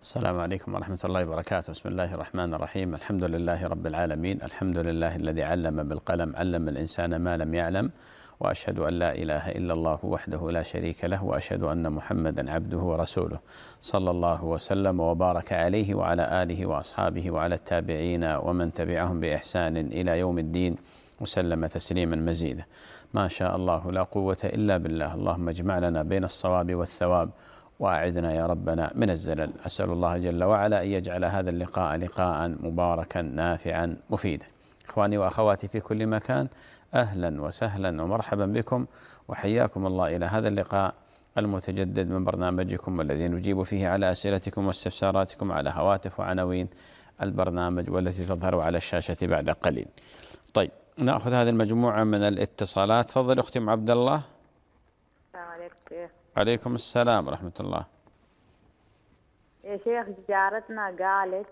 السلام عليكم ورحمة الله وبركاته. بسم الله الرحمن الرحيم. الحمد لله رب العالمين، الحمد لله الذي علم بالقلم، علم الإنسان ما لم يعلم، وأشهد أن لا إله إلا الله وحده لا شريك له، وأشهد أن محمدا عبده ورسوله، صلى الله وسلم وبارك عليه وعلى آله وأصحابه وعلى التابعين ومن تبعهم بإحسان إلى يوم الدين، وسلم تسليما مزيدا. ما شاء الله لا قوة إلا بالله. اللهم اجمع لنا بين الصواب والثواب، وأعذنا يا ربنا من الزلل. أسأل الله جل وعلا أن يجعل هذا اللقاء لقاء مباركا نافعا مفيدا. إخواني وأخواتي في كل مكان، أهلا وسهلا ومرحبا بكم، وحياكم الله إلى هذا اللقاء المتجدد من برنامجكم، والذي نجيب فيه على أسئلتكم واستفساراتكم على هواتف وعناوين البرنامج والتي تظهر على الشاشة بعد قليل. طيب، نأخذ هذه المجموعة من الاتصالات. تفضل أختي أم عبد الله. السلام عليكم. عليكم السلام ورحمة الله. يا شيخ، جارتنا قالت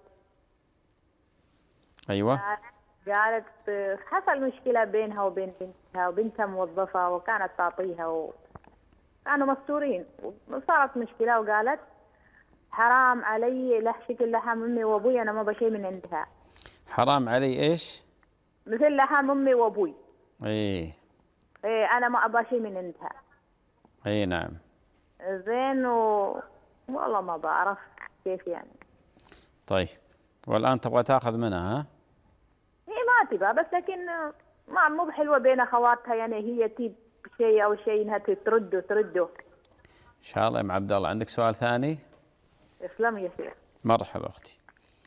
أيوة. قالت حصل مشكلة بينها وبين بنتها، وبنتها موظفة وكانت تعطيها كانوا مستورين، وصارت مشكلة وقالت حرام علي شكل لحم أمي وأبوي، أنا ما بشي من عندها. حرام علي إيش؟ مثل لحم أمي وأبوي. إيه أنا ما أبغى شيء من عندها. أي نعم. زين والله ما بعرف كيف يعني. طيب، والآن تبغى تأخذ منها؟ ها؟ هي ما تبغى، بس لكن ما مو بحلوة بين أخواتها، يعني هي تجيب شيء أو شيء إنها ترده. إن شاء الله. يا أم عبد الله، عندك سؤال ثاني؟ اسلم يا شيخ. مرحبا أختي.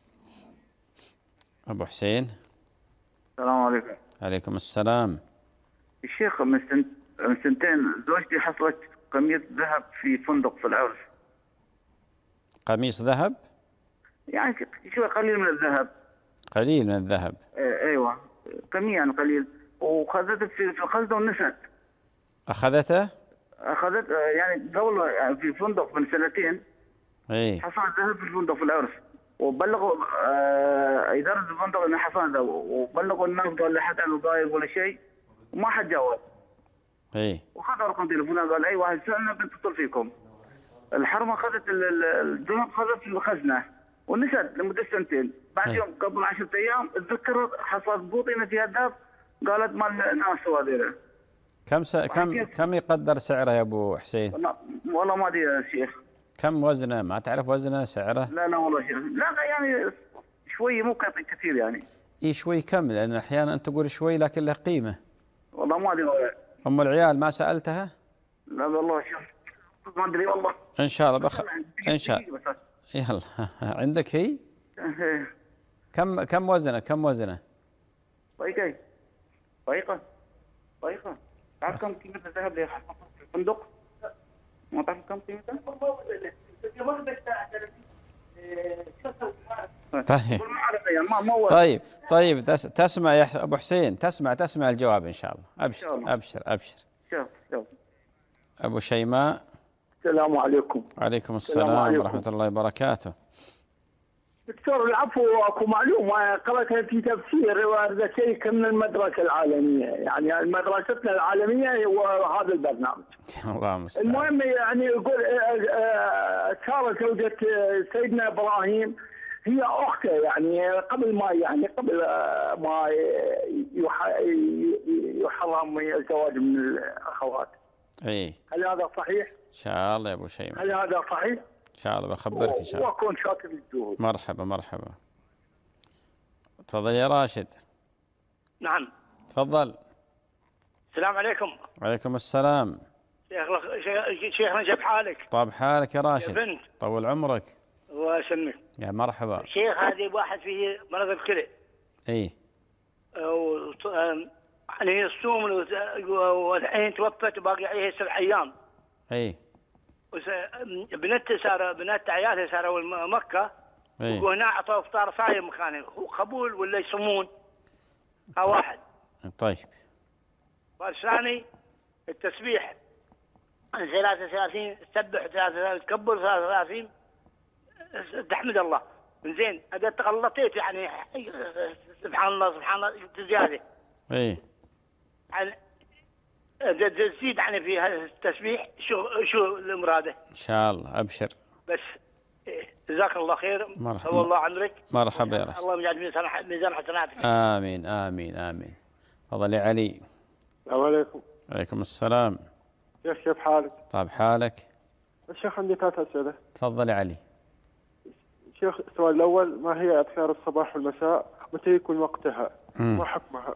أبو حسين. السلام عليكم. عليكم السلام. الشيخ، من سنتين زوجتي حصلت قميص ذهب في فندق في العرس. قميص ذهب؟ يعني شوي قليل من الذهب. قليل من الذهب. ايوه، كمية يعني قليل، وخذته في الخزنة ونسيت. أخذته؟ أخذت يعني قبل، يعني في فندق من سنتين. إيه. حصل ذهب في الفندق في العرس، وبلغوا إدارة الفندق إنه حصل ذهب، وبلغوا الناس، قال لا حد عنه ضايق ولا شيء، وما حد جاوب. إيه. وخذ رقم تليفونه، قال أي واحد سألنا بنتصل فيكم. الحرمة أخذت الذهب، خذت في الخزنة ونسيت لمدة سنتين. بعد يوم قبل 10 أيام تذكرت حصلت بوطينة فيها الذهب، قالت مال ناس وهذيلا. كم يقدر سعره يا أبو حسين؟ والله ما أدري يا شيخ. كم وزنه؟ ما تعرف وزنه سعره؟ لا والله شيخ، لا يعني شوي، مو كثير يعني. إيه شوي كم؟ لأن أحيانا أنت تقول شوي لكن له قيمة. والله ما أدري. أم العيال ما سألتها؟ لا والله شيخ، ما أدري والله. إن شاء الله إن شاء الله. يلا. عندك هي؟ كم وزنه؟ طريقة. تعرف كم قيمة الذهب اللي حصل في الفندق؟ ما تعرف كم قيمته؟ طيب تسمع يا أبو حسين، تسمع الجواب إن شاء الله. أبشر. أبو شيماء. السلام عليكم. عليكم السلام ورحمة الله وبركاته. دكتور العفو، اكو معلومه قرأتها في تفسير، وهذا شيء من المدرسه العالميه، يعني مدرستنا العالميه هو هذا البرنامج. الله المستعان. المهم يعني يقول ساره زوجة سيدنا ابراهيم هي اخته، يعني قبل ما يحرم الزواج من الاخوات. اي. هل هذا صحيح؟ ان شاء الله يا ابو شيماء. هل هذا صحيح؟ إن شاء الله بخبرك إن شاء الله. وأكون شاكر للجهود. مرحبا. تفضل يا راشد. نعم. تفضل. السلام عليكم. وعليكم السلام. شيخنا كيف حالك؟ طاب حالك يا راشد. يا بنت. طول عمرك. الله يسلمك. يا مرحبا. شيخ، هذه واحد فيه مرض الكلى. إيه. يعني يصوم والحين توفت وباقي عليها 7 أيام. إيه. بنات عيالها صاروا مكة. إيه. وهنا اعطوا افطار صايم مكانه، قبول ولا يصومون؟ ها واحد. طيب. والثاني التسبيح 33، تسبح 33، تكبر 33، تحمد الله. زين، اذا تغلطيت يعني سبحان الله زياده. ايه. يعني تزيد يعني في هذا التسبيح، شو المراده؟ ان شاء الله. ابشر. بس جزاك الله خير. مرحبا. طول الله عمرك. مرحبا يا رسول. الله يجعل ميزان حسناتك. آمين آمين آمين. تفضل يا علي. السلام عليكم. عليكم السلام. شيخ كيف حالك؟ طيب حالك؟ الشيخ عندي 3 أسئلة. تفضل يا علي. شيخ السؤال الأول، ما هي أذكار الصباح والمساء؟ متى يكون وقتها؟ ما حكمها؟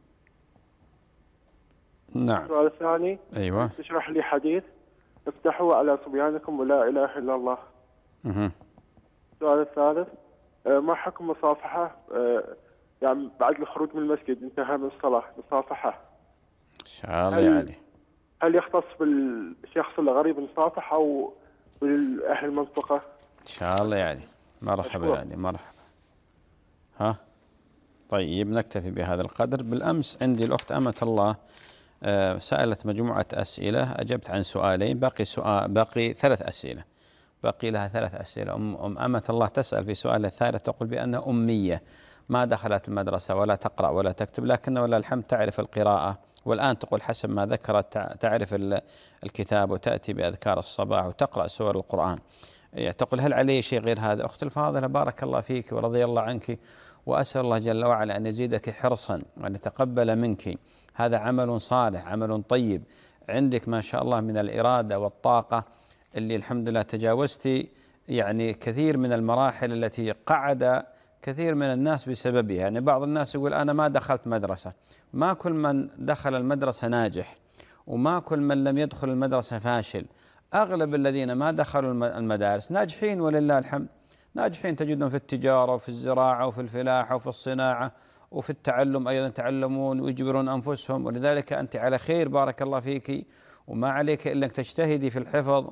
نعم. السؤال الثاني، أيوة. تشرح لي حديث افتحوا على صبيانكم ولا إله إلا الله. السؤال الثالث، ما حكم مصافحة يعني بعد الخروج من المسجد انتهى من الصلاة مصافحة؟ إن شاء الله يا علي. هل يختص بالشخص الغريب المصافحة أو بالأهل المنطقة؟ إن شاء الله يا علي. مرحبا يا علي مرحبا. ها طيب نكتفي بهذا القدر. بالأمس عندي الأخت أمة الله سألت مجموعة أسئلة، أجبت عن سؤالين، باقي 3 أسئلة، باقي لها 3 أسئلة. أمة الله تسأل في سؤال الثالث تقول بأنها أمية ما دخلت المدرسة ولا تقرأ ولا تكتب، لكن ولله الحمد تعرف القراءة، والآن تقول حسب ما ذكرت تعرف الكتاب وتأتي بأذكار الصباح وتقرأ سور القرآن. تقول هل علي شيء غير هذا؟ أخت الفاضلة بارك الله فيك ورضي الله عنك، وأسأل الله جل وعلا أن يزيدك حرصا وأن يتقبل منك. هذا عمل صالح، عمل طيب، عندك ما شاء الله من الإرادة والطاقة اللي الحمد لله تجاوزتي يعني كثير من المراحل التي قعد كثير من الناس بسببها. يعني بعض الناس يقول أنا ما دخلت مدرسة. ما كل من دخل المدرسة ناجح، وما كل من لم يدخل المدرسة فاشل. أغلب الذين ما دخلوا المدارس ناجحين ولله الحمد، ناجحين تجدهم في التجارة وفي الزراعة وفي الفلاحة وفي الصناعة وفي التعلم أيضا يتعلمون ويجبرون أنفسهم. ولذلك أنت على خير بارك الله فيك، وما عليك إلا أنك تجتهدي في الحفظ،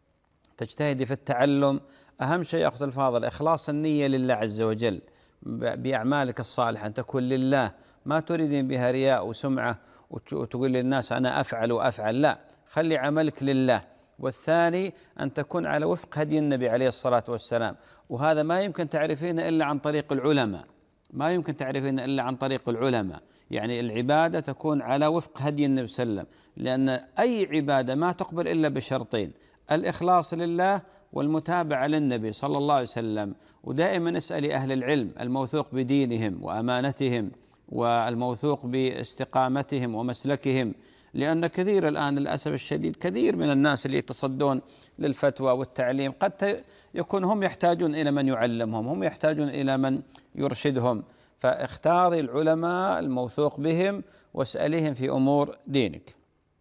تجتهدي في التعلم. أهم شيء أخذ الفاضل إخلاص النية لله عز وجل بأعمالك الصالحة، أن تكون لله، ما تريدين بها رياء وسمعة وتقول للناس أنا أفعل وأفعل، لا، خلي عملك لله. والثاني أن تكون على وفق هدي النبي عليه الصلاة والسلام، وهذا ما يمكن تعرفينه إلا عن طريق العلماء، ما يمكن تعرفين إلا عن طريق العلماء. يعني العبادة تكون على وفق هدي النبي صلى الله عليه وسلم، لأن أي عبادة ما تقبل إلا بشرطين: الإخلاص لله والمتابعة للنبي صلى الله عليه وسلم. ودائما اسألي أهل العلم الموثوق بدينهم وأمانتهم والموثوق باستقامتهم ومسلكهم، لأن كثير الآن للأسف الشديد كثير من الناس اللي يتصدون للفتوى والتعليم قد يكون هم يحتاجون إلى من يعلمهم، هم يحتاجون إلى من يرشدهم. فاختاري العلماء الموثوق بهم واسأليهم في أمور دينك.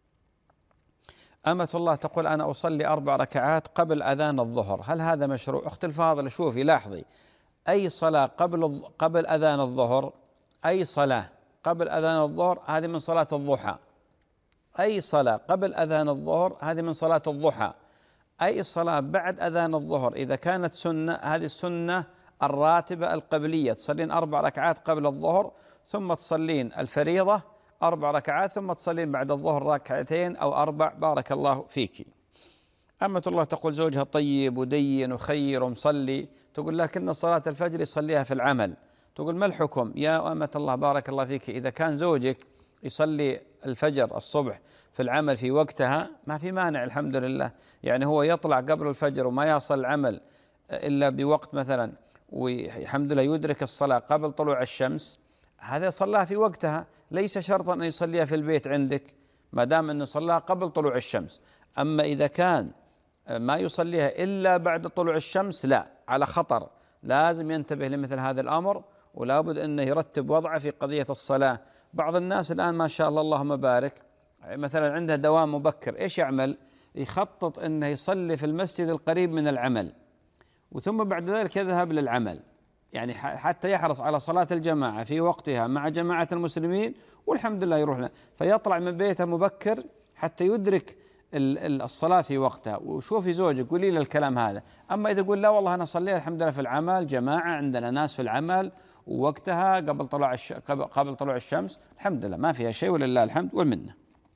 أمة الله تقول أنا أصلي 4 ركعات قبل أذان الظهر، هل هذا مشروع؟ أخت الفاضلة شوفي لاحظي، أي صلاة قبل أذان الظهر، أي صلاة قبل أذان الظهر هذه من صلاة الضحى، أي صلاة قبل أذان الظهر هذه من صلاة الضحى، أي صلاة بعد أذان الظهر إذا كانت سنة هذه السنة الراتبة القبلية، تصلين 4 ركعات قبل الظهر ثم تصلين الفريضة 4 ركعات ثم تصلين بعد الظهر 2 أو 4 بارك الله فيك. أمة الله تقول زوجها طيب ودين وخير ومصلي، تقول لكن صلاة الفجر يصليها في العمل، تقول ما الحكم؟ يا أمة الله بارك الله فيك، إذا كان زوجك يصلي الفجر الصبح في العمل في وقتها ما في مانع الحمد لله، يعني هو يطلع قبل الفجر وما يصل العمل إلا بوقت مثلا، والحمد لله يدرك الصلاة قبل طلوع الشمس، هذا صلاها في وقتها، ليس شرطا أن يصليها في البيت عندك ما دام أنه صلاها قبل طلوع الشمس. أما إذا كان ما يصليها إلا بعد طلوع الشمس لا، على خطر، لازم ينتبه لمثل هذا الأمر، ولا بد أنه يرتب وضعه في قضية الصلاة. بعض الناس الآن ما شاء الله اللهم بارك مثلا عنده دوام مبكر، إيش يعمل؟ يخطط أنه يصلي في المسجد القريب من العمل وثم بعد ذلك يذهب للعمل، يعني حتى يحرص على صلاة الجماعة في وقتها مع جماعة المسلمين، والحمد لله يروح له، فيطلع من بيته مبكر حتى يدرك الصلاة في وقتها. وشوفي زوجك قولي له الكلام هذا. أما إذا يقول لا والله أنا صليت الحمد لله في العمل جماعة، عندنا ناس في العمل ووقتها قبل طلوع الشمس، الحمد لله ما فيها شيء ولله الحمد والمنة.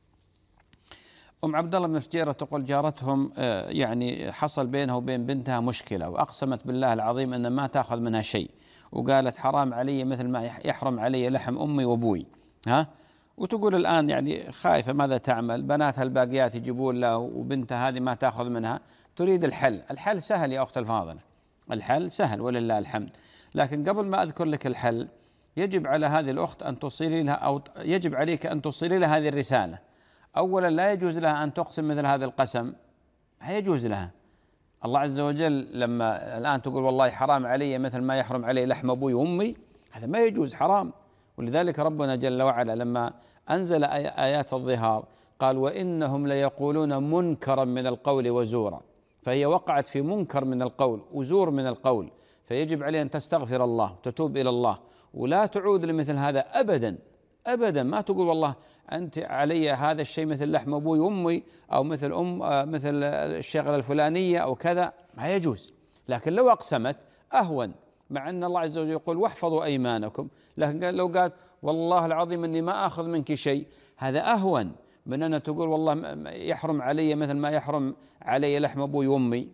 عبد الله بن فجيرة تقول جارتهم يعني حصل بينها وبين بنتها مشكلة، وأقسمت بالله العظيم أن ما تأخذ منها شيء، وقالت حرام علي مثل ما يحرم علي لحم أمي وأبوي، وتقول الآن يعني خايفة ماذا تعمل؟ بناتها الباقيات يجيبون لها وبنتها هذه ما تأخذ منها، تريد الحل. الحل سهل يا أخت الفاضلة، الحل سهل ولله الحمد. لكن قبل ما أذكر لك الحل، يجب على هذه الأخت أن توصلي لها، أو يجب عليك أن توصلي لها هذه الرسالة. أولا لا يجوز لها أن تقسم مثل هذا القسم، لا يجوز لها. الله عز وجل لما الآن تقول والله حرام علي مثل ما يحرم علي لحم أبوي وأمي، هذا ما يجوز، حرام. ولذلك ربنا جل وعلا لما أنزل آيات الظهار قال وإنهم ليقولون منكرا من القول وزورا، فهي وقعت في منكر من القول وزور من القول، فيجب عليه أن تستغفر الله وتتوب إلى الله ولا تعود لمثل هذا أبدا أبدا. ما تقول والله أنت علي هذا الشيء مثل لحم أبوي وأمي، أو مثل مثل الشغلة الفلانية أو كذا، ما يجوز. لكن لو أقسمت أهون، مع أن الله عز وجل يقول واحفظوا أيمانكم، لكن لو قالت والله العظيم أني ما أخذ منك شيء، هذا أهون من أن تقول والله يحرم علي مثل ما يحرم علي لحم أبوي وأمي.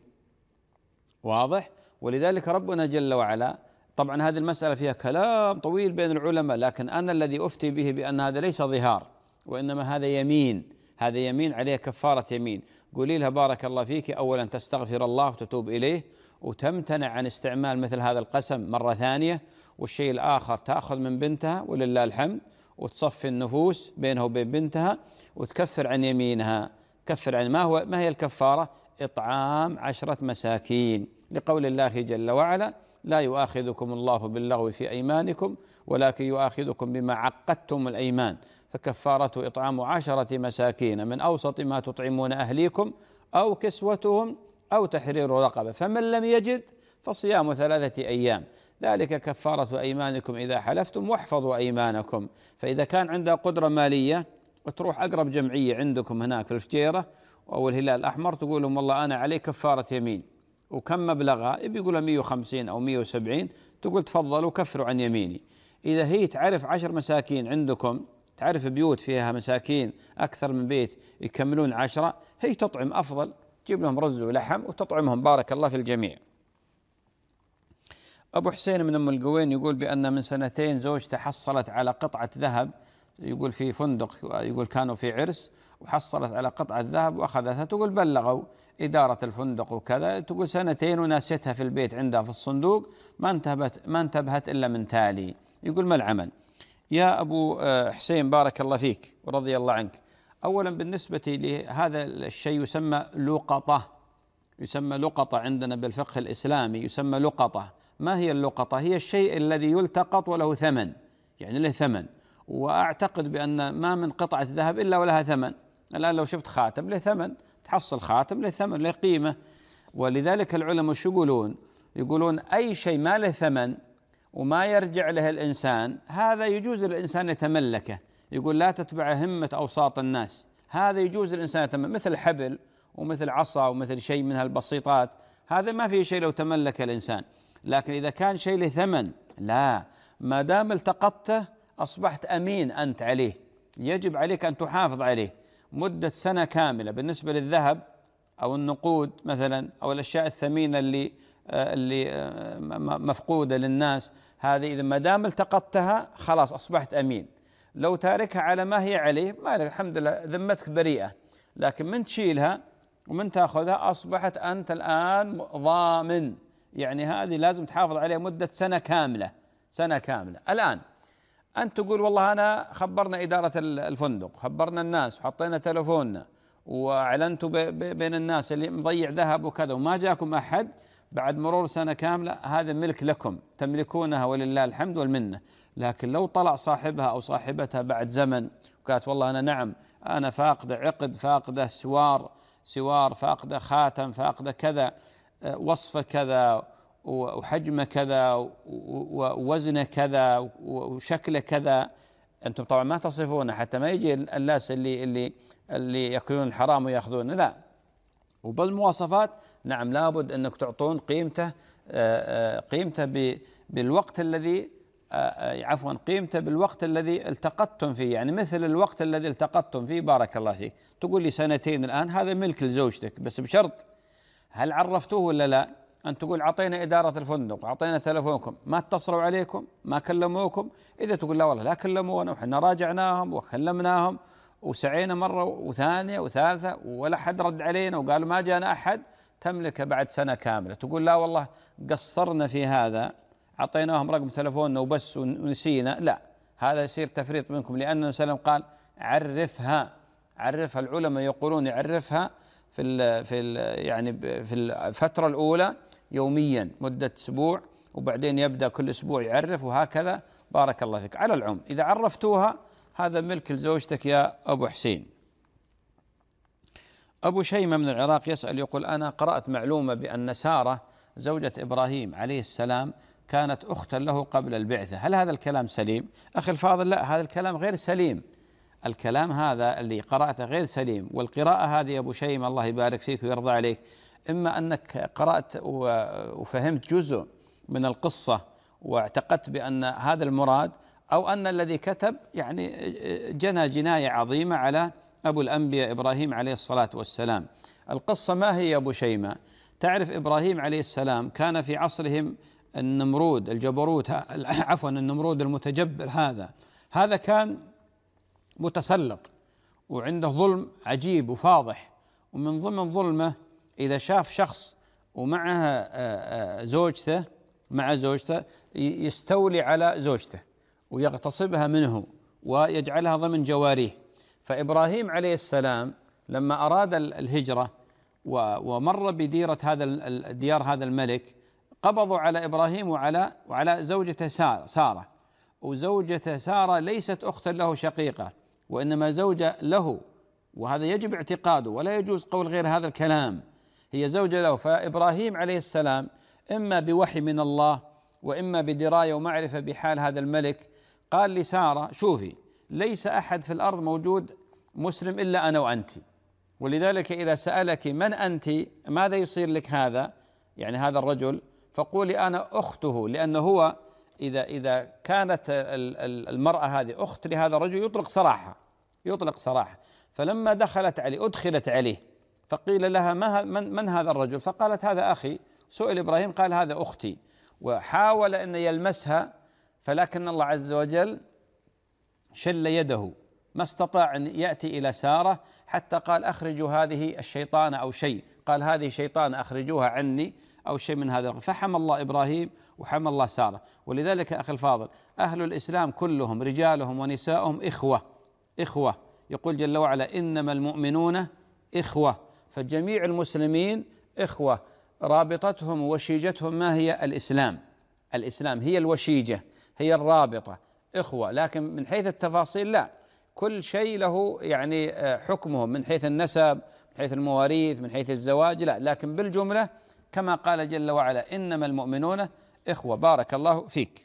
واضح؟ ولذلك ربنا جل وعلا، طبعا هذه المسألة فيها كلام طويل بين العلماء، لكن أنا الذي أفتي به بأن هذا ليس ظهار، وإنما هذا يمين، هذا يمين عليه كفارة يمين. قولي لها بارك الله فيك، أولا تستغفر الله وتتوب إليه وتمتنع عن استعمال مثل هذا القسم مرة ثانية، والشيء الآخر تأخذ من بنتها ولله الحمد وتصفي النفوس بينها وبين بنتها وتكفر عن يمينها. كفر عن ما هي الكفارة؟ إطعام 10 مساكين، لقول الله جل وعلا لا يؤاخذكم الله باللغو في أيمانكم ولكن يؤاخذكم بما عقدتم الأيمان، فكفارة إطعام 10 مساكين من أوسط ما تطعمون أهليكم أو كسوتهم أو تحرير رقبة، فمن لم يجد فصيام 3 أيام، ذلك كفارة أيمانكم إذا حلفتم واحفظوا أيمانكم. فإذا كان عندها قدرة مالية وتروح أقرب جمعية عندكم هناك في الفجيرة أو الهلال الأحمر، تقول لهم والله أنا علي كفارة يمين، وكم مبلغها؟ يقولها 150 أو 170، تقول تفضلوا كفروا عن يميني. إذا هي تعرف 10 مساكين عندكم، تعرف بيوت فيها مساكين أكثر من بيت يكملون 10، هي تطعم أفضل، تجيب لهم رز ولحم وتطعمهم، بارك الله في الجميع. أبو حسين من أم القوين يقول بأن من 2 زوجته حصلت على قطعة ذهب، يقول في فندق، يقول كانوا في عرس وحصلت على قطعة ذهب وأخذتها، تقول بلغوا إدارة الفندق وكذا، تقول 2 وناسيتها في البيت عندها في الصندوق، ما انتبهت إلا من تالي. يقول ما العمل؟ يا أبو حسين بارك الله فيك ورضي الله عنك، أولا بالنسبة لهذا الشيء يسمى لقطة، يسمى لقطة عندنا بالفقه الإسلامي، يسمى لقطة. ما هي اللقطة؟ هي الشيء الذي يلتقط وله ثمن، يعني له ثمن، وأعتقد بأن ما من قطعة ذهب إلا ولها ثمن. الآن لو شفت خاتم له ثمن، تحصل خاتم له ثمن له قيمة. ولذلك العلماء شو يقولون؟ يقولون أي شيء ما له ثمن وما يرجع له الإنسان، هذا يجوز الإنسان يتملكه. يقول لا تتبع همة أوساط الناس، هذا يجوز الإنسان يتملك، مثل حبل ومثل عصا ومثل شيء من هالبسيطات، هذا ما في شيء لو تملك الإنسان. لكن إذا كان شيء له ثمن، لا، ما دام التقطته أصبحت أمين أنت عليه، يجب عليك أن تحافظ عليه مدة 1 كاملة. بالنسبة للذهب أو النقود مثلا أو الأشياء الثمينة اللي مفقودة للناس، هذه إذا ما دام التقطتها خلاص أصبحت أمين. لو تاركها على ما هي عليه، ما لك، الحمد لله ذمتك بريئة. لكن من تشيلها ومن تأخذها أصبحت أنت الآن ضامن، يعني هذه لازم تحافظ عليها مدة 1 كاملة، 1 كاملة. الآن أنت تقول والله أنا خبرنا إدارة الفندق، خبرنا الناس وحطينا تلفوننا وأعلنت بين الناس اللي مضيع ذهب وكذا وما جاكم أحد، بعد مرور 1 كاملة هذا ملك لكم تملكونها ولله الحمد والمنة. لكن لو طلع صاحبها أو صاحبتها بعد زمن وقالت والله أنا نعم أنا فاقدة عقد، فاقدة سوار، فاقدة خاتم، فاقدة كذا، وصفه كذا وحجمه كذا ووزنه كذا وشكله كذا، أنتم طبعا ما تصفونه حتى ما يجي الناس اللي يأكلون الحرام ويأخذون، لا. وبالمواصفات نعم لابد أنك تعطون قيمته بالوقت الذي قيمته بالوقت الذي التقطتم فيه، يعني مثل الوقت الذي التقطتم فيه، بارك الله فيك. تقول لي 2 الآن، هذا ملك لزوجتك، بس بشرط هل عرفتوه ولا لا؟ أن تقول عطينا إدارة الفندق، عطينا تلفونكم، ما اتصلوا عليكم، ما كلموكم. إذا تقول لا والله لا كلمونا وحنا راجعناهم وكلمناهم وسعينا مرة وثانية وثالثة ولا حد رد علينا وقالوا ما جانا أحد، تملكه بعد سنة كاملة، تقول لا والله قصرنا في هذا، أعطيناهم رقم تلفوننا وبس ونسينا، لا، هذا يصير تفريط منكم، لأن النبي صلى الله عليه وسلم قال عرفها. العلماء يقولون يعرفها يعني في الفترة الأولى يوميا مدة أسبوع، وبعدين يبدأ كل أسبوع يعرف، وهكذا. بارك الله فيك. على العموم إذا عرفتوها هذا ملك لزوجتك يا أبو حسين. أبو شيمة من العراق يسأل يقول: أنا قرأت معلومة بأن سارة زوجة إبراهيم عليه السلام كانت أختا له قبل البعثة، هل هذا الكلام سليم؟ أخي الفاضل، لا، هذا الكلام غير سليم. الكلام هذا اللي قرأته غير سليم، والقراءة هذه يا أبو شيمة الله يبارك فيك ويرضى عليك، إما أنك قرأت وفهمت جزء من القصة واعتقدت بأن هذا المراد، أو أن الذي كتب يعني جنى جناية عظيمة على أبو الأنبياء إبراهيم عليه الصلاة والسلام. القصة ما هي يا أبو شيمة؟ تعرف إبراهيم عليه السلام كان في عصرهم النمرود الجبروت، عفوا النمرود المتجبر، هذا كان متسلط وعنده ظلم عجيب وفاضح، ومن ضمن ظلمه إذا شاف شخص ومعها زوجته يستولي على زوجته ويغتصبها منه ويجعلها ضمن جواريه. فإبراهيم عليه السلام لما أراد الهجرة ومر بديرة ديار هذا الملك، قبضوا على إبراهيم وعلى زوجته سارة، وزوجته سارة ليست أختا له شقيقة، وإنما زوجة له، وهذا يجب اعتقاده ولا يجوز قول غير هذا الكلام، هي زوجة له. فإبراهيم عليه السلام إما بوحي من الله وإما بدراية ومعرفة بحال هذا الملك قال لسارة: شوفي، ليس أحد في الأرض موجود مسلم إلا أنا وأنت، ولذلك إذا سألك من أنت، ماذا يصير لك هذا، يعني هذا الرجل، فقولي أنا أخته، لأنه هو إذا كانت المرأة هذه أخت لهذا الرجل يطلق صراحة. فلما أدخلت عليه فقيل لها: من هذا الرجل؟ فقالت: هذا أخي. سئل إبراهيم قال: هذا أختي، وحاول أن يلمسها، فلكن الله عز وجل شل يده، ما استطاع أن يأتي إلى سارة، حتى قال: أخرجوا هذه الشيطان أو شيء، قال: هذه شيطان أخرجوها عني، أو شيء من هذا. فحمى الله إبراهيم وحمى الله سارة. ولذلك أخي الفاضل، أهل الإسلام كلهم رجالهم ونساءهم إخوة، يقول جل وعلا: إنما المؤمنون إخوة، فجميع المسلمين إخوة، رابطتهم ووشيجتهم ما هي؟ الإسلام هي الوشيجة، هي الرابطة، إخوة. لكن من حيث التفاصيل لا، كل شيء له يعني حكمه، من حيث النسب، من حيث المواريث، من حيث الزواج لا، لكن بالجملة كما قال جل وعلا: إنما المؤمنون إخوة. بارك الله فيك.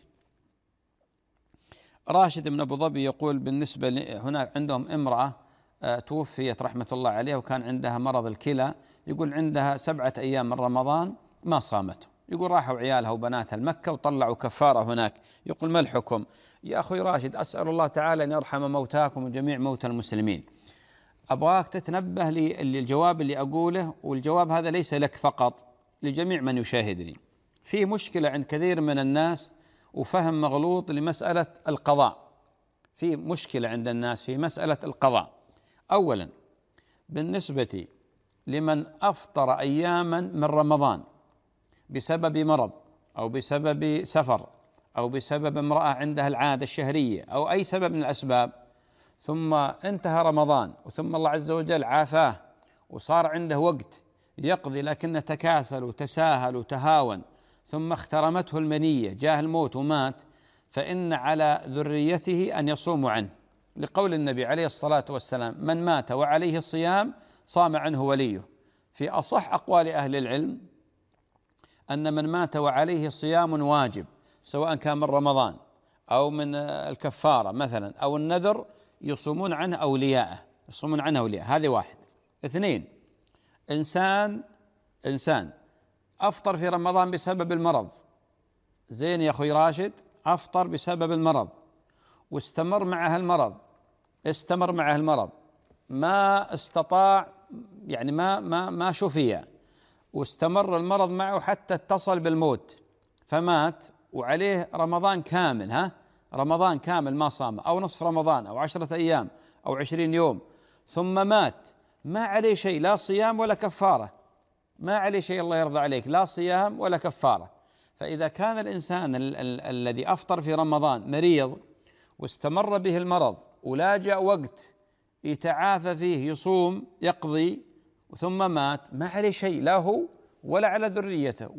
راشد بن أبو ظبي يقول: بالنسبة هناك عندهم امرأة توفيت رحمة الله عليها، وكان عندها مرض الكلى، يقول عندها 7 أيام من رمضان ما صامته، يقول راحوا عيالها وبناتها المكة وطلعوا كفارة هناك، يقول ما الحكم؟ يا أخوي راشد، أسأل الله تعالى أن يرحم موتاكم وجميع موتى المسلمين. أبغاك تتنبه للجواب اللي أقوله، والجواب هذا ليس لك فقط، لجميع من يشاهدني. في مشكلة عند كثير من الناس وفهم مغلوط لمسألة القضاء، في مشكلة عند الناس في مسألة القضاء. أولا، بالنسبة لمن أفطر أياما من رمضان بسبب مرض أو بسبب سفر أو بسبب امرأة عندها العادة الشهرية أو أي سبب من الأسباب، ثم انتهى رمضان وثم الله عز وجل عافاه وصار عنده وقت يقضي، لكنه تكاسل وتساهل وتهاون، ثم اخترمته المنية، جاه الموت ومات، فإن على ذريته أن يصوموا عنه، لقول النبي عليه الصلاة والسلام: من مات وعليه الصيام صام عنه وليه. في أصح أقوال أهل العلم أن من مات وعليه صيام واجب، سواء كان من رمضان أو من الكفارة مثلا أو النذر، يصومون عنه أولياءه، هذه واحد. 2، إنسان أفطر في رمضان بسبب المرض، زين يا أخوي راشد، أفطر بسبب المرض واستمر معه المرض، ما استطاع، يعني ما شفي، واستمر المرض معه حتى اتصل بالموت، فمات وعليه رمضان كامل ما صام، أو نصف رمضان أو 10 أيام أو 20 يوم، ثم مات، ما عليه شيء، لا صيام ولا كفارة، ما عليه شيء الله يرضى عليك، لا صيام ولا كفارة. فإذا كان الإنسان الذي أفطر في رمضان مريض واستمر به المرض ولا جاء وقت يتعافى فيه يصوم يقضي ثم مات، ما عليه شيء، لا هو ولا على ذريته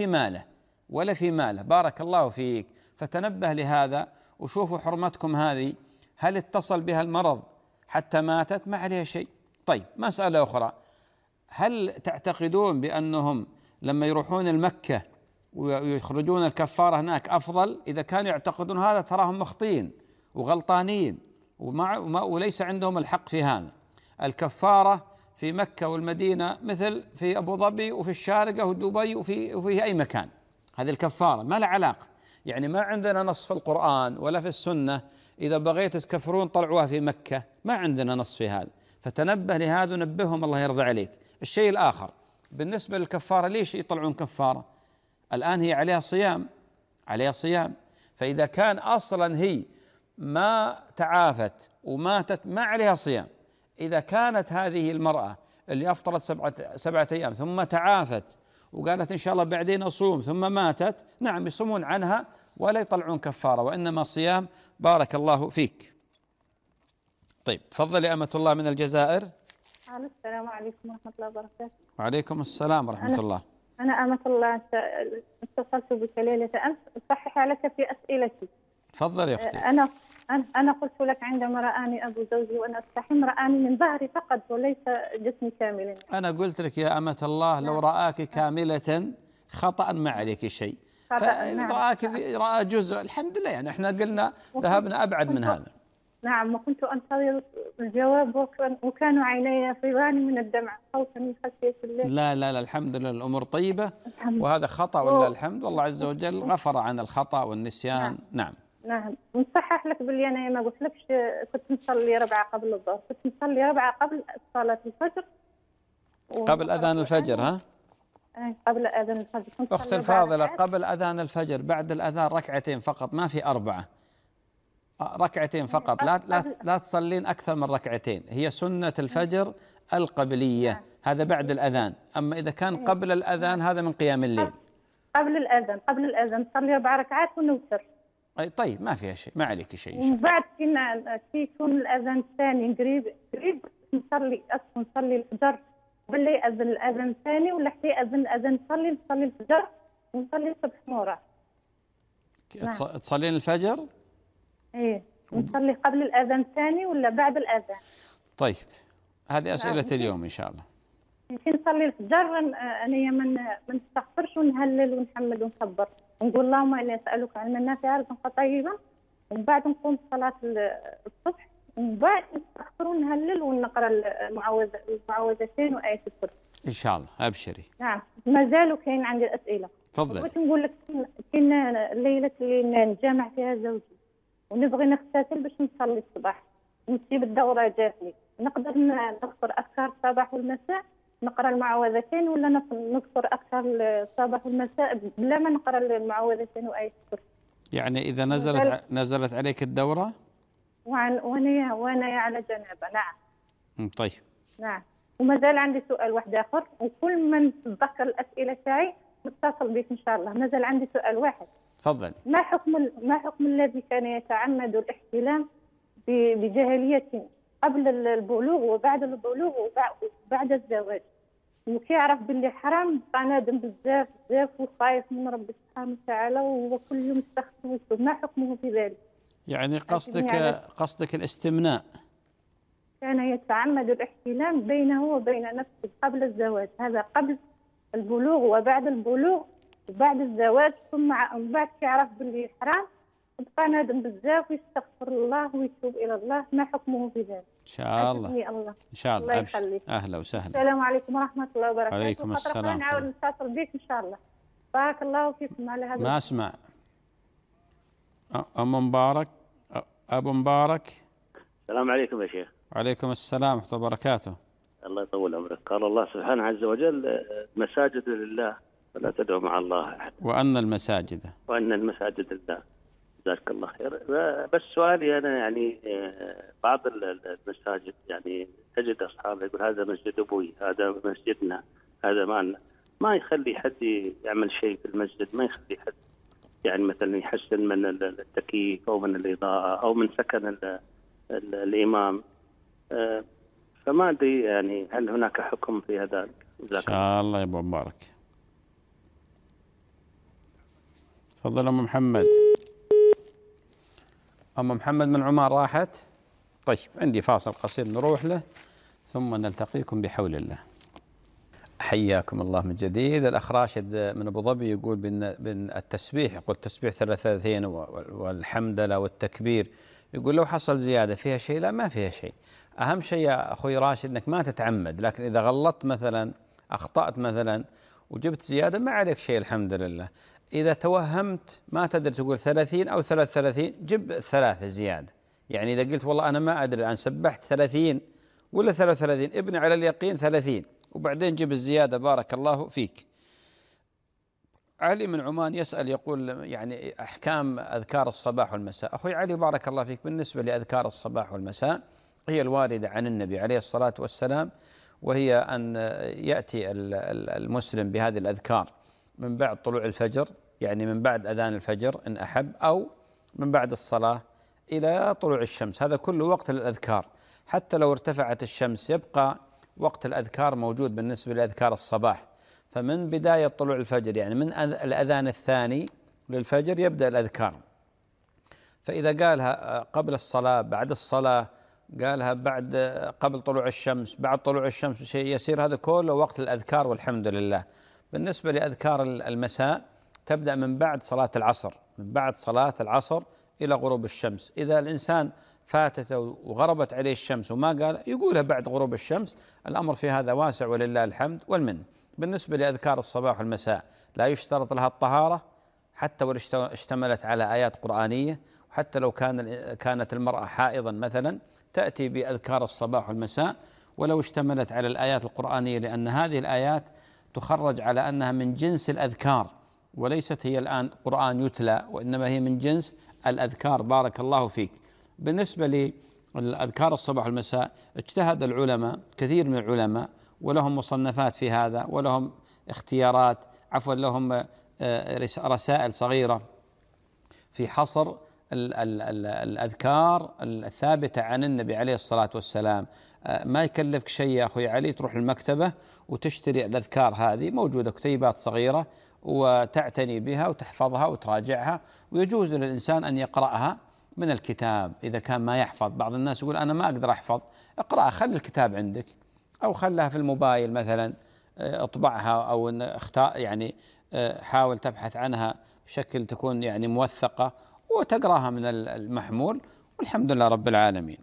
ولا في ماله. بارك الله فيك. فتنبه لهذا وشوفوا حرمتكم هذه، هل اتصل بها المرض حتى ماتت؟ ما عليها شيء. طيب، مسألة أخرى، هل تعتقدون بأنهم لما يروحون المكة ويخرجون الكفارة هناك أفضل؟ إذا كانوا يعتقدون هذا تراهم مخطئين وغلطانين وليس عندهم الحق في هذا. الكفارة في مكة والمدينة مثل في أبو ظبي وفي الشارقة ودبي وفي أي مكان، هذه الكفارة ما لها علاقة. يعني ما عندنا نص في القرآن ولا في السنة إذا بغيتوا تكفرون طلعوها في مكة، ما عندنا نص في هذا. فتنبه لهذا ونبههم الله يرضى عليك. الشيء الآخر بالنسبة للكفارة، ليش يطلعون كفارة؟ الآن هي عليها صيام، فإذا كان أصلا هي ما تعافت وماتت ما عليها صيام. إذا كانت هذه المرأة اللي أفطرت 7 أيام ثم تعافت وقالت إن شاء الله بعدين أصوم ثم ماتت، نعم يصومون عنها ولا يطلعون كفارة، وإنما صيام. بارك الله فيك. طيب، تفضلي أمة الله من الجزائر. السلام عليكم ورحمة الله وبركاته. وعليكم السلام ورحمة الله. أنا أمة الله، اتصلت بك ليلة أمس أصحح لك في أسئلتي. تفضل يا أختي. أنا قلت لك عندما رآني أبو زوجي وأنا أستحم رآني من ظهري فقط وليس جسمي كاملا. أنا قلت لك يا أمة الله لو رآك كاملة خطأ ما عليك شيء، فرآك رأى جزء الحمد لله. يعني احنا قلنا ذهبنا أبعد من هذا. نعم، وكنت أنتظر الجواب وكانوا عيني يفيضان من الدمع خوفا من خشية الله. لا الحمد لله الأمور طيبة، وهذا خطأ ولله الحمد، والله عز وجل غفر عن الخطأ والنسيان. نعم. نصحح لك باللي أنا ما قلت لكش كنت نصلي 4 قبل الظهر، كنت نصلي 4 قبل صلاة الفجر، قبل أذان الفجر. ها؟ قبل أذان الفجر. أخت الفاضلة، قبل أذان الفجر بعد الأذان 2 فقط، ما في 4 2 فقط. لا تصلين أكثر من 2. هي سنة الفجر القبلية، هذا بعد الأذان. أما إذا كان قبل الأذان هذا من قيام الليل. قبل الأذان نصلي 4 ركعات ونوتر. أي طيب، ما فيها شيء، ما عليك شيء. ومن بعد كي يكون الأذان الثاني قريب نصلي الفجر، باللي يأذن الأذان الثاني ولا حتى يأذن الأذان نصلي الفجر ونصلي الصبح مورا. تصلين الفجر؟ إيه، نصلي قبل الأذان الثاني ولا بعد الأذان. طيب، هذه أسئلة اليوم إن شاء الله. يمكن نصلي الفجر أنا ما نستغفرش ونهلل ونحمد ونكبر ونقول اللهم إني أسألك علما نافعا ورزقا طيبا، ومن بعد نقوم صلاة الصبح، ومن بعد نستغفر ونهلل ونقرأ المعوذتين وآية الكرسي إن شاء الله. أبشري. نعم، ما زالوا كاين عندي الأسئلة. تفضل. بغيت نقول لك كاين الليلة اللي نجامع فيها زوجي ونبغي نغتسل باش نصلي الصباح ونسيب الدورة جاتني، نقدر نذكر أذكار الصباح والمساء، نقرأ المعوذتين، ولا نذكر أذكار الصباح والمساء بلا ما نقرأ المعوذتين وآية الكرسي؟ يعني إذا نزلت عليك الدورة وأنا على جنابة. نعم. طيب. نعم. وما زال عندي سؤال واحد آخر، وكل من تتذكر الأسئلة تاعي متصل بك إن شاء الله. ما زال عندي سؤال واحد. تفضل. ما حكم الذي كان يتعمد الاحتلام بجاهلية قبل البلوغ وبعد البلوغ وبعد الزواج، وكيعرف باللي حرام بقى نادم بزاف وخايف من ربي سبحانه وتعالى وهو كل يوم يستغفر ويتوب، ما حكمه في ذلك؟ يعني قصدك الاستمناء. كان يتعمد الاحتلام بينه وبين نفسه قبل الزواج، هذا قبل البلوغ وبعد البلوغ وبعد الزواج، ثم بعد كيعرف باللي حرام بقى نادم بزاف ويستغفر الله ويتوب إلى الله، ما حكمه في ذلك؟ إن شاء الله. إن شاء الله. أبشر. أهلا وسهلا. السلام عليكم ورحمة الله وبركاته. وعليكم السلام. نعاود نتصل بك إن شاء الله. بارك الله فيكم على هذا. ما أسمع. أبو مبارك. السلام عليكم يا شيخ. وعليكم السلام ورحمة الله وبركاته. الله يطول عمرك. قال الله سبحانه عز وجل: مساجد لله فلا تدعوا مع الله أحد وأن المساجد لله. جزاك الله خير. بس سؤالي أنا يعني بعض المساجد يعني تجد أصحاب يقول هذا مسجد أبوي، هذا مسجدنا، هذا ما يخلي حد يعمل شيء في المسجد، ما يخلي حد يعني مثلا يحسن من التكييف أو من الإضاءة أو من سكن الإمام. فما أدري يعني هل هناك حكم في هذا؟ إن شاء الله يا أبو مبارك. تفضل أم محمد. أم محمد من عمان راحت. طيب عندي فاصل قصير نروح له ثم نلتقيكم بحول الله. حياكم الله من جديد. الأخ راشد من أبو ظبي يقول بأن التسبيح، يقول التسبيح 33 والحمدلله والتكبير، يقول لو حصل زيادة فيها شيء؟ لا، ما فيها شيء. أهم شيء يا أخوي راشد أنك ما تتعمد، لكن إذا غلطت مثلا، أخطأت مثلا وجبت زيادة ما عليك شيء الحمد لله. إذا توهمت ما تدري تقول 30 أو 33، جب 3 زيادة. يعني إذا قلت والله أنا ما أدري الآن سبحت 30 ولا 33، ابني على اليقين 30 وبعدين جب الزيادة بارك الله فيك. علي من عمان يسأل يقول يعني أحكام أذكار الصباح والمساء. أخوي علي بارك الله فيك، بالنسبة لأذكار الصباح والمساء هي الواردة عن النبي عليه الصلاة والسلام، وهي أن يأتي المسلم بهذه الأذكار من بعد طلوع الفجر، يعني من بعد أذان الفجر إن أحب، أو من بعد الصلاة إلى طلوع الشمس. هذا كله وقت الأذكار، حتى لو ارتفعت الشمس يبقى وقت الأذكار موجود بالنسبة لأذكار الصباح. فمن بداية طلوع الفجر، يعني من الأذان الثاني للفجر يبدأ الأذكار. فإذا قالها قبل الصلاة، بعد الصلاة، قالها بعد قبل طلوع الشمس، بعد طلوع الشمس شيء يسير، هذا كله وقت الأذكار والحمد لله. بالنسبة لأذكار المساء تبدأ من بعد صلاة العصر، من بعد صلاة العصر إلى غروب الشمس. إذا الإنسان فاتته وغربت عليه الشمس وما قال، يقولها بعد غروب الشمس. الأمر في هذا واسع ولله الحمد والمن. بالنسبة لأذكار الصباح والمساء لا يشترط لها الطهارة، حتى ولو اشتملت على آيات قرآنية، وحتى لو كانت المرأة حائضا مثلا تأتي بأذكار الصباح والمساء ولو اشتملت على الآيات القرآنية، لأن هذه الآيات تخرج على أنها من جنس الأذكار، وليست هي الآن قرآن يتلى، وإنما هي من جنس الأذكار بارك الله فيك. بالنسبة للأذكار الصباح والمساء اجتهد العلماء، كثير من العلماء، ولهم مصنفات في هذا، ولهم اختيارات، لهم رسائل صغيرة في حصر الأذكار الثابتة عن النبي عليه الصلاة والسلام. ما يكلفك شيء يا أخوي علي، تروح المكتبة وتشتري الأذكار هذه، موجودة كتيبات صغيرة، وتعتني بها وتحفظها وتراجعها. ويجوز للإنسان أن يقرأها من الكتاب إذا كان ما يحفظ. بعض الناس يقول أنا ما أقدر أحفظ، اقرأها، خلي الكتاب عندك، أو خلها في الموبايل مثلا، اطبعها، أو يعني حاول تبحث عنها بشكل تكون يعني موثقة وتقراها من المحمول، والحمد لله رب العالمين.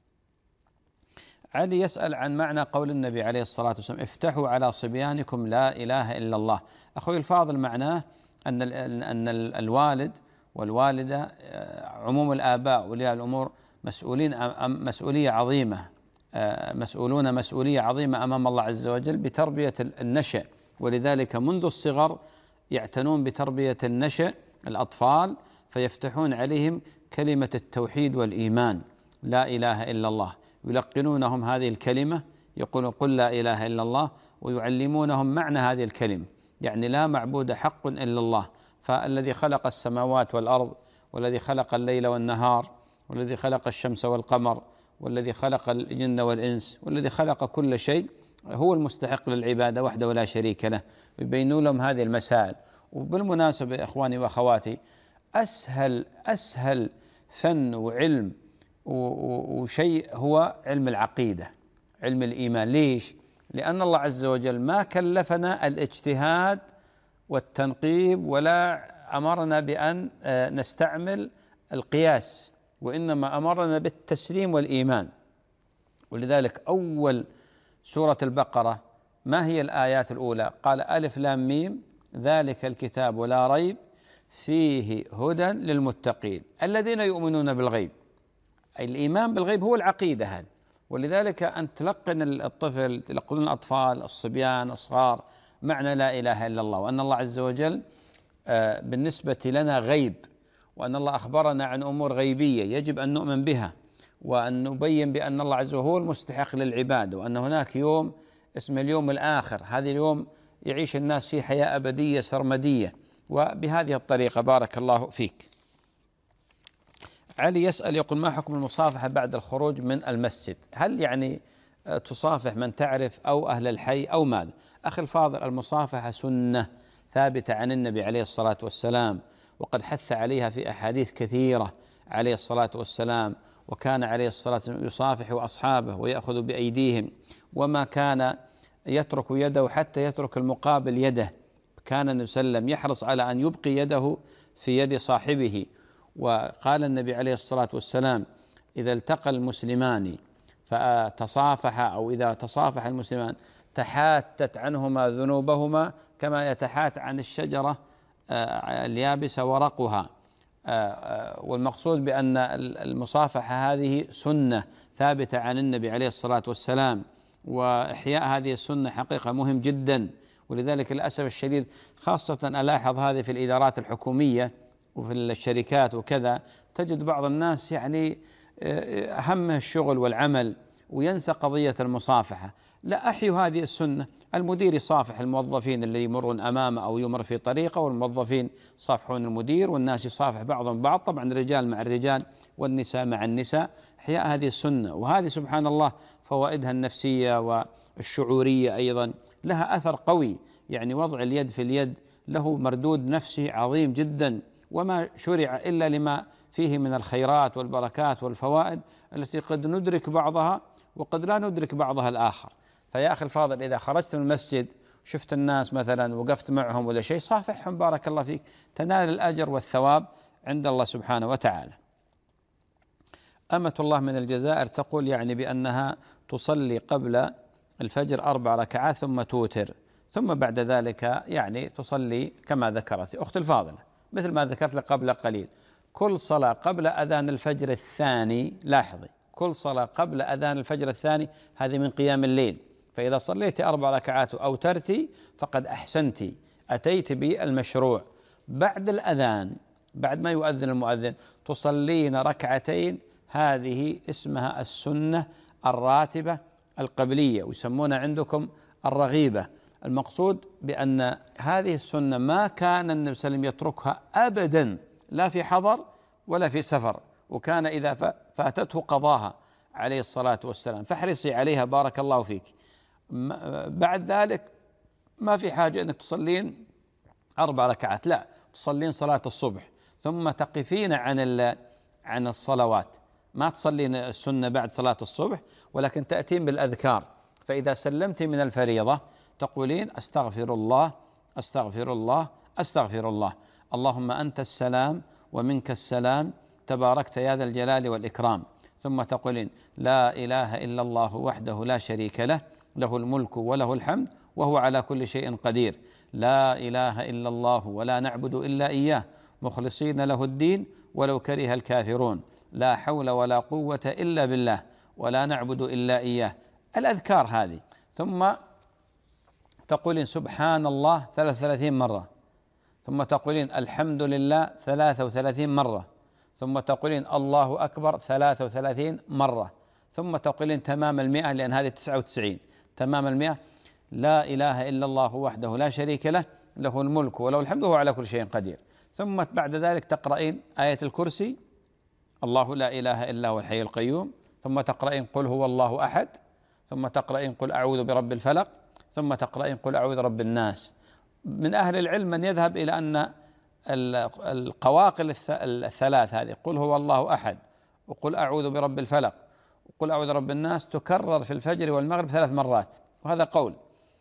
علي يسأل عن معنى قول النبي عليه الصلاة والسلام افتحوا على صبيانكم لا إله إلا الله. أخوي الفاضل، معناه أن الوالد والوالدة، عموم الآباء ولاء الأمور، مسؤولية عظيمة، مسؤولون مسؤولية عظيمة أمام الله عز وجل بتربية النشأ. ولذلك منذ الصغر يعتنون بتربية النشأ الأطفال، فيفتحون عليهم كلمة التوحيد والإيمان، لا إله إلا الله، يلقنونهم هذه الكلمة، يقولون قل لا إله إلا الله، ويعلمونهم معنى هذه الكلمة، يعني لا معبود حق إلا الله. فالذي خلق السماوات والأرض، والذي خلق الليل والنهار، والذي خلق الشمس والقمر، والذي خلق الجن والإنس، والذي خلق كل شيء، هو المستحق للعبادة وحده ولا شريك له. ويبينون لهم هذه المسائل. وبالمناسبة إخواني وأخواتي، أسهل فن وعلم وشيء هو علم العقيدة، علم الإيمان. ليش؟ لأن الله عز وجل ما كلفنا الاجتهاد والتنقيب، ولا أمرنا بأن نستعمل القياس، وإنما أمرنا بالتسليم والإيمان. ولذلك أول سورة البقرة ما هي الآيات الأولى؟ قال ألف لام ميم ذلك الكتاب لا ريب فيه هدى للمتقين الذين يؤمنون بالغيب. الإيمان بالغيب هو العقيدة هذه. ولذلك أن تلقن الطفل، تلقن الأطفال الصبيان الصغار معنى لا إله إلا الله، وأن الله عز وجل بالنسبة لنا غيب، وأن الله أخبرنا عن أمور غيبية يجب أن نؤمن بها، وأن نبين بأن الله عز وجل هو المستحق للعبادة، وأن هناك يوم اسمه اليوم الآخر، هذا اليوم يعيش الناس فيه حياة أبدية سرمدية. وبهذه الطريقة بارك الله فيك. علي يسأل يقول: ما حكم المصافحة بعد الخروج من المسجد؟ هل يعني تصافح من تعرف أو أهل الحي أو ماذا؟ أخي الفاضل، المصافحة سنة ثابتة عن النبي عليه الصلاة والسلام، وقد حث عليها في أحاديث كثيرة عليه الصلاة والسلام. وكان عليه الصلاة والسلام يصافح أصحابه ويأخذ بأيديهم، وما كان يترك يده حتى يترك المقابل يده. كان النبي صلى الله عليه وسلم يحرص على أن يبقي يده في يد صاحبه. وقال النبي عليه الصلاة والسلام: إذا التقى المسلمان فتصافحا، أو إذا تصافح المسلمان تحاتت عنهما ذنوبهما كما يتحات عن الشجرة اليابسة ورقها. والمقصود بأن المصافحة هذه سنة ثابتة عن النبي عليه الصلاة والسلام، وإحياء هذه السنة حقيقة مهم جدا. ولذلك للأسف الشديد خاصة ألاحظ هذه في الإدارات الحكومية وفي الشركات وكذا، تجد بعض الناس يعني همه الشغل والعمل وينسى قضية المصافحة. لا، أحيوا هذه السنة. المدير يصافح الموظفين اللي يمرون أمامه أو يمر في طريقه، والموظفين يصافحون المدير، والناس يصافح بعضهم بعض، طبعا الرجال مع الرجال والنساء مع النساء. إحياء هذه السنة، وهذه سبحان الله فوائدها النفسية والشعورية أيضا لها أثر قوي. يعني وضع اليد في اليد له مردود نفسي عظيم جدا، وما شرع إلا لما فيه من الخيرات والبركات والفوائد التي قد ندرك بعضها وقد لا ندرك بعضها الآخر. فيا أخي الفاضل، إذا خرجت من المسجد شفت الناس مثلا وقفت معهم ولا شيء، صافحهم بارك الله فيك، تنال الأجر والثواب عند الله سبحانه وتعالى. أمة الله من الجزائر تقول يعني بأنها تصلي قبل الفجر 4 ركعات ثم توتر، ثم بعد ذلك يعني تصلي كما ذكرت. أخت الفاضلة، مثل ما ذكرت لك قبل قليل، كل صلاة قبل أذان الفجر الثاني، لاحظي، كل صلاة قبل أذان الفجر الثاني هذه من قيام الليل. فإذا صليت 4 ركعات أوترتي فقد أحسنت، أتيت بالمشروع. بعد الأذان، بعد ما يؤذن المؤذن، تصلين ركعتين، هذه اسمها السنة الراتبة القبلية، ويسمونها عندكم الرغيبة. المقصود بأن هذه السنة ما كان النبي صلى الله عليه وسلم يتركها أبدا، لا في حضر ولا في سفر، وكان إذا فاتته قضاها عليه الصلاة والسلام. فاحرصي عليها بارك الله فيك. بعد ذلك ما في حاجة أنك تصلين 4 ركعات، لا، تصلين صلاة الصبح ثم تقفين عن الصلوات، ما تصلين السنة بعد صلاة الصبح، ولكن تأتين بالأذكار. فإذا سلمت من الفريضة تقولين: أستغفر الله أستغفر الله أستغفر الله، اللهم أنت السلام ومنك السلام، تباركت يا ذا الجلال والإكرام. ثم تقولين: لا إله إلا الله وحده لا شريك له، له الملك وله الحمد وهو على كل شيء قدير، لا إله إلا الله ولا نعبد إلا إياه مخلصين له الدين ولو كره الكافرون، لا حول ولا قوة إلا بالله ولا نعبد إلا إياه. الأذكار هذه. ثم تقولين: سبحان الله 33 مرة، ثم تقولين: الحمد لله 33 مرة، ثم تقولين: الله أكبر 33 مرة، ثم تقولين تمام 100، لأن هذه 99 تمام 100، لا إله إلا الله وحده لا شريك له، له الملك وله الحمد وهو على كل شيء قدير. ثم بعد ذلك تقرأين آية الكرسي، الله لا إله إلا هو الحي القيوم، ثم تقرأين قل هو الله أحد، ثم تقرأين قل أعوذ برب الفلق، ثم تقرأين قل أعوذ برب الناس. من أهل العلم من يذهب إلى أن القواقل الثلاث هذه، قل هو الله أحد وقل أعوذ برب الفلق وقل أعوذ برب الناس، تكرر في الفجر والمغرب 3 مرات، وهذا قول.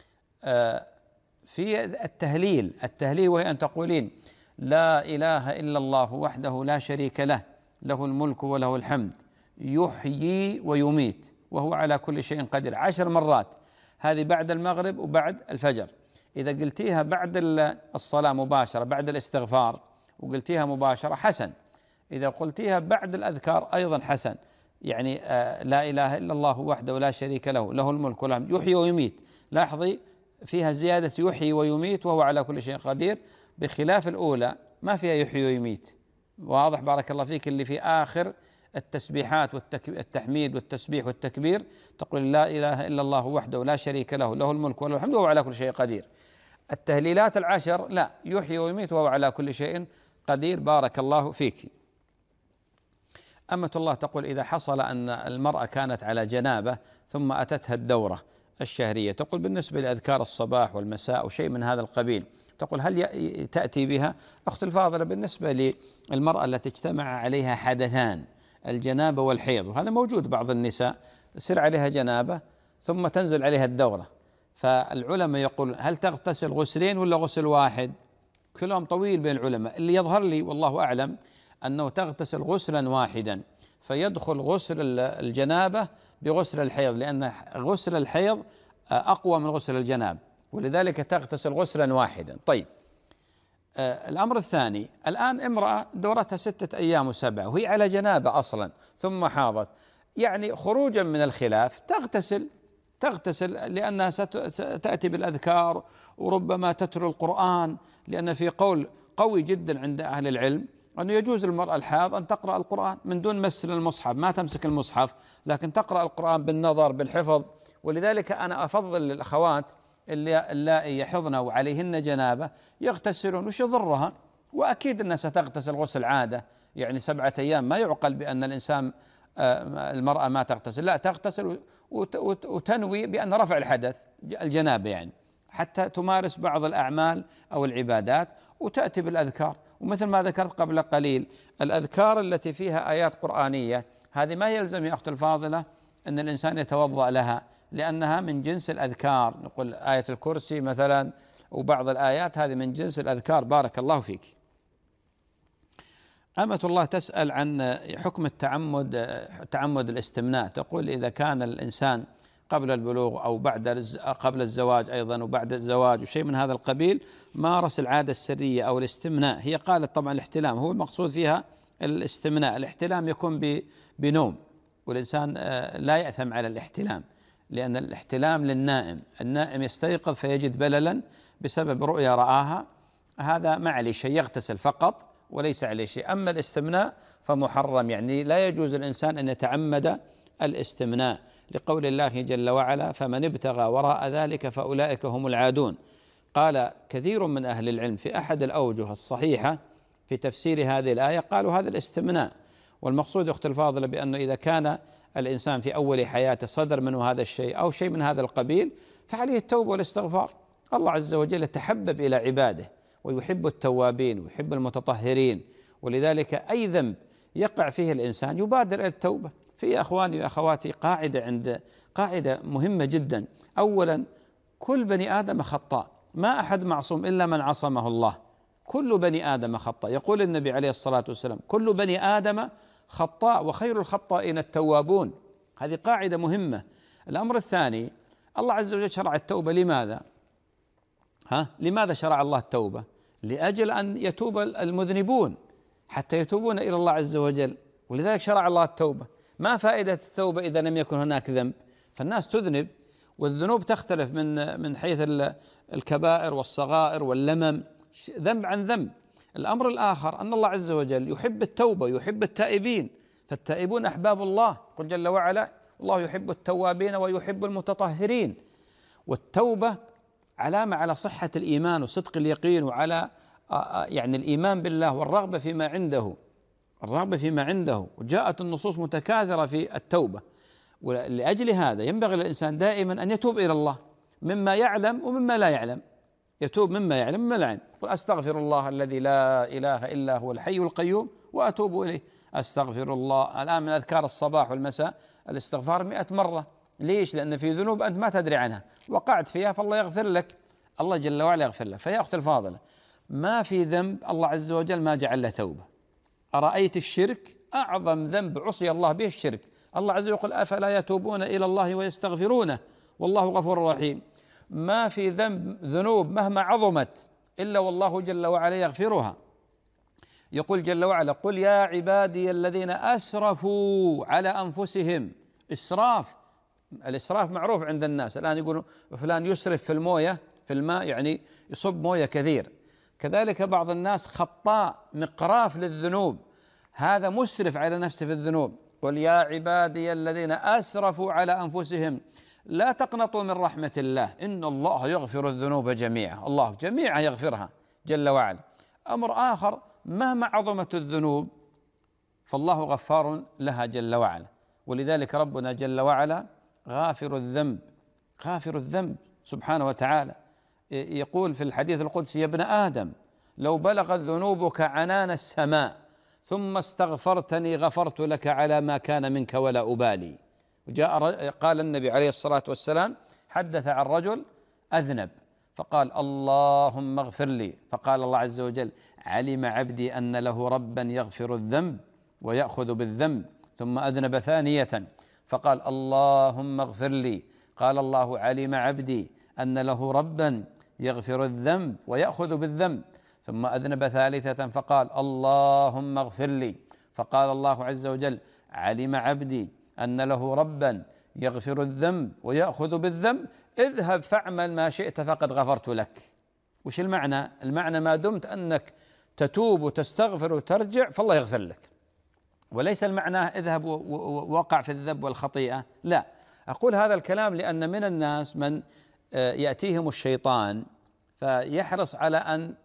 في التهليل وهي أن تقولين: لا إله إلا الله وحده لا شريك له، له الملك وله الحمد، يحيي ويميت وهو على كل شيء قدير، 10 مرات. هذه بعد المغرب وبعد الفجر. إذا قلتيها بعد الصلاة مباشرة بعد الاستغفار وقلتيها مباشرة حسن، إذا قلتيها بعد الأذكار أيضا حسن. يعني لا إله إلا الله وحده لا شريك له، له الملك وله الحمد، يحيي ويميت. لاحظي فيها زيادة يحيي ويميت وهو على كل شيء قدير، بخلاف الأولى ما فيها يحيي ويميت. واضح بارك الله فيك اللي في آخر التسبيحات والتحميد والتسبيح والتكبير، تقول لا إله إلا الله وحده لا شريك له، له الملك وله الحمد وهو على كل شيء قدير. التهليلات العشر لا، يحيي ويميت وهو على كل شيء قدير. بارك الله فيك. أمة الله تقول إذا حصل أن المرأة كانت على جنابة ثم أتتها الدورة الشهرية، تقول بالنسبة لأذكار الصباح والمساء وشيء من هذا القبيل، تقول هل تأتي بها؟ أخت الفاضلة، بالنسبة للمرأة التي اجتمع عليها حدثان، الجنابة والحيض، وهذا موجود بعض النساء يصير عليها جنابة ثم تنزل عليها الدورة، فالعلماء يقول هل تغتسل غسلين ولا غسل واحد؟ كلام طويل بين العلماء. اللي يظهر لي والله أعلم أنه تغتسل غسلا واحدا، فيدخل غسل الجنابة بغسل الحيض، لأن غسل الحيض أقوى من غسل الجنابة، ولذلك تغتسل غسلا واحدا. طيب، الأمر الثاني، الآن امرأة دورتها 6 أيام و7 وهي على جنابة أصلا ثم حاضت، يعني خروجا من الخلاف تغتسل لأنها ستأتي بالأذكار وربما تتلو القرآن، لأن في قول قوي جدا عند أهل العلم أنه يجوز للمرأة الحاض أن تقرأ القرآن من دون مس المصحف، ما تمسك المصحف لكن تقرأ القرآن بالنظر بالحفظ. ولذلك أنا أفضل للأخوات اللائي يحضن وعليهن جنابة يغتسلون، وش يضرها؟ وأكيد أنها ستغتسل غسل عادة، يعني 7 أيام، ما يعقل بأن الإنسان المرأة ما تغتسل، لا تغتسل وتنوي بأن رفع الحدث الجنابة، يعني حتى تمارس بعض الأعمال أو العبادات وتأتي بالأذكار. ومثل ما ذكرت قبل قليل، الأذكار التي فيها آيات قرآنية هذه ما يلزم يا أخت الفاضلة أن الإنسان يتوضأ لها، لأنها من جنس الأذكار، نقول آية الكرسي مثلا وبعض الآيات هذه من جنس الأذكار. بارك الله فيك. أمة الله تسأل عن حكم تعمد الاستمناء، تقول إذا كان الإنسان قبل البلوغ أو قبل الزواج أيضا وبعد الزواج وشيء من هذا القبيل مارس العادة السرية أو الاستمناء، هي قالت طبعا الاحتلام هو المقصود فيها الاستمناء، الاحتلام يكون بنوم، والإنسان لا يأثم على الاحتلام، لأن الاحتلام للنائم، النائم يستيقظ فيجد بللا بسبب رؤيا رآها، هذا ما عليه شيء، يغتسل فقط وليس عليه شيء. أما الاستمناء فمحرم، يعني لا يجوز الإنسان أن يتعمد الاستمناء، لقول الله جل وعلا فمن ابتغى وراء ذلك فأولئك هم العادون. قال كثير من أهل العلم في أحد الأوجه الصحيحة في تفسير هذه الآية قالوا هذا الاستمناء، والمقصود أخت الفاضلة بأنه إذا كان الإنسان في أول حياته صدر منه هذا الشيء أو شيء من هذا القبيل فعليه التوبة والاستغفار. الله عز وجل يتحبب إلى عباده ويحب التوابين ويحب المتطهرين، ولذلك أي ذنب يقع فيه الإنسان يبادر إلى التوبة. في أخواني وأخواتي قاعدة مهمة جدا، أولا كل بني آدم خطاء، ما أحد معصوم إلا من عصمه الله، كل بني آدم خطاء، يقول النبي عليه الصلاة والسلام كل بني آدم خطاء وخير الخطائين التوابون، هذه قاعدة مهمة. الأمر الثاني، الله عز وجل شرع التوبة لماذا؟ لماذا شرع الله التوبة؟ لأجل أن يتوب المذنبون حتى يتوبون إلى الله عز وجل، ولذلك شرع الله التوبة. ما فائدة التوبة إذا لم يكن هناك ذنب؟ فالناس تذنب، والذنوب تختلف من حيث الكبائر والصغائر واللمم، ذنب عن ذنب. الأمر الآخر أن الله عز وجل يحب التوبة، يحب التائبين، فالتائبون أحباب الله، قل جل وعلا الله يحب التوابين ويحب المتطهرين. والتوبة علامة على صحة الإيمان وصدق اليقين، وعلى يعني الإيمان بالله والرغبة فيما عنده، وجاءت النصوص متكاثرة في التوبة. ولأجل هذا ينبغي للإنسان دائما أن يتوب إلى الله مما يعلم ومما لا يعلم، يتوب مما يعلم ومما لا يعلم. قل أستغفر الله الذي لا إله إلا هو الحي القيوم وأتوب إليه، أستغفر الله. الآن من أذكار الصباح والمساء الاستغفار 100 مرة. ليش؟ لأن في ذنوب أنت ما تدري عنها وقعت فيها، فالله يغفر لك، الله جل وعلا يغفر لك. فيا أخت الفاضلة، ما في ذنب الله عز وجل ما جعل له توبة. أرأيت الشرك؟ أعظم ذنب عصي الله به الشرك، الله عز وجل يقول أفلا يتوبون إلى الله ويستغفرونه والله غفور رحيم. ما في ذنوب مهما عظمت إلا والله جل وعلا يغفرها. يقول جل وعلا قل يا عبادي الذين أسرفوا على أنفسهم. الإسراف معروف عند الناس الآن، يقولوا فلان يسرف في الماء يعني يصب موية كثير. كذلك بعض الناس خطاء مقراف للذنوب، هذا مسرف على نفسه في الذنوب. قل يا عبادي الذين أسرفوا على أنفسهم لا تقنطوا من رحمة الله إن الله يغفر الذنوب جميعا. الله جميعا يغفرها جل وعلا. أمر آخر، مهما عظمت الذنوب فالله غفار لها جل وعلا، ولذلك ربنا جل وعلا غافر الذنب، غافر الذنب سبحانه وتعالى. يقول في الحديث القدسي: يا ابن آدم لو بلغت ذنوبك عنان السماء ثم استغفرتني غفرت لك على ما كان منك ولا أبالي. قال النبي عليه الصلاة والسلام، حدث عن رجل أذنب فقال: اللهم اغفر لي، فقال الله عز وجل: علم عبدي أن له ربا يغفر الذنب ويأخذ بالذنب. ثم أذنب ثانية فقال: اللهم اغفر لي، قال الله: علم عبدي أن له ربا يغفر الذنب ويأخذ بالذنب. ثم أذنب ثالثة فقال: اللهم اغفر لي، فقال الله عز وجل: علم عبدي أن له ربا يغفر الذنب ويأخذ بالذنب، اذهب فاعمل ما شئت فقد غفرت لك. وش المعنى؟ المعنى ما دمت أنك تتوب وتستغفر وترجع فالله يغفر لك، وليس المعنى اذهب ووقع في الذنب والخطيئة، لا. أقول هذا الكلام لأن من الناس من يأتيهم الشيطان فيحرص على أن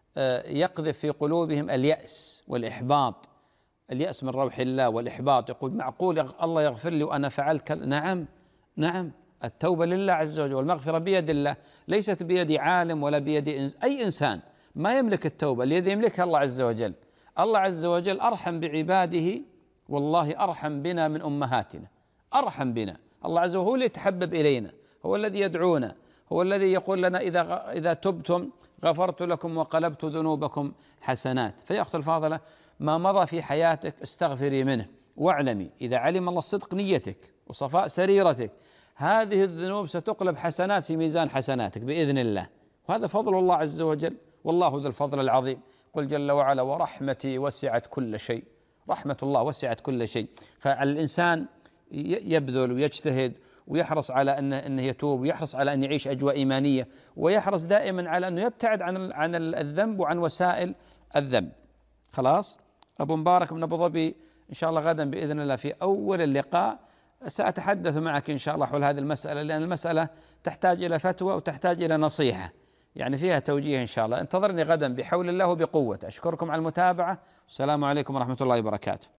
يقذف في قلوبهم اليأس والإحباط، اليأس من روح الله والإحباط. يقول: معقول الله يغفر لي وأنا فعلت كذا؟ نعم نعم، التوبة لله عز وجل والمغفرة بيد الله، ليست بيد عالم ولا بيد أي إنسان. ما يملك التوبة، الذي يملكها الله عز وجل. الله عز وجل أرحم بعباده، والله أرحم بنا من أمهاتنا، أرحم بنا. الله عز وجل هو اللي يتحبب إلينا، هو الذي يدعونا، هو الذي يقول لنا: إذا تبتم غفرت لكم وقلبت ذنوبكم حسنات. فيا أخت الفاضلة، ما مضى في حياتك استغفري منه، واعلمي إذا علم الله صدق نيتك وصفاء سريرتك هذه الذنوب ستقلب حسنات في ميزان حسناتك بإذن الله، وهذا فضل الله عز وجل، والله ذو الفضل العظيم. قل جل وعلا: ورحمتي وسعت كل شيء. رحمة الله وسعت كل شيء. فالإنسان يبذل ويجتهد ويحرص على أنه يتوب، ويحرص على أن يعيش أجواء إيمانية، ويحرص دائما على أنه يبتعد عن الذنب وعن وسائل الذنب. خلاص، أبو مبارك من أبو ظبي، إن شاء الله غدا بإذن الله في أول اللقاء سأتحدث معك إن شاء الله حول هذه المسألة، لأن المسألة تحتاج إلى فتوى وتحتاج إلى نصيحة، يعني فيها توجيه إن شاء الله. انتظرني غدا بحول الله وبقوته. أشكركم على المتابعة، والسلام عليكم ورحمة الله وبركاته.